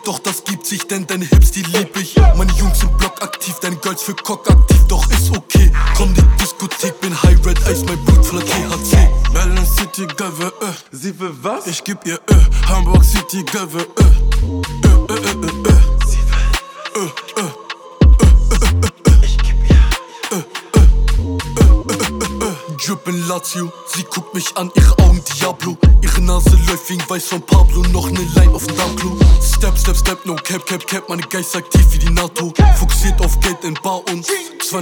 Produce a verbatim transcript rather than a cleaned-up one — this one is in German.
doch das gibt sich, denn deine Hips, die lieb ich. Meine Jungs im Block aktiv, deine Girls für Cock aktiv, doch ist okay. Komm die Diskothek, bin High Red Ice, mein Blut voller T H C. Berlin City, Girl will äh, sie will was? Ich geb ihr äh, Hamburg City, Girl will äh, äh, äh, äh, äh, äh. Sie will äh, äh. Drippin' Lazio, sie guckt mich an, ihre Augen Diablo. Ihre Nase läuft wie ein Weiß von Pablo, noch ne Line auf dem Darmklo. Step, step, step, no cap, cap, cap, meine Geist aktiv wie die NATO. Fokussiert auf Geld in Bar und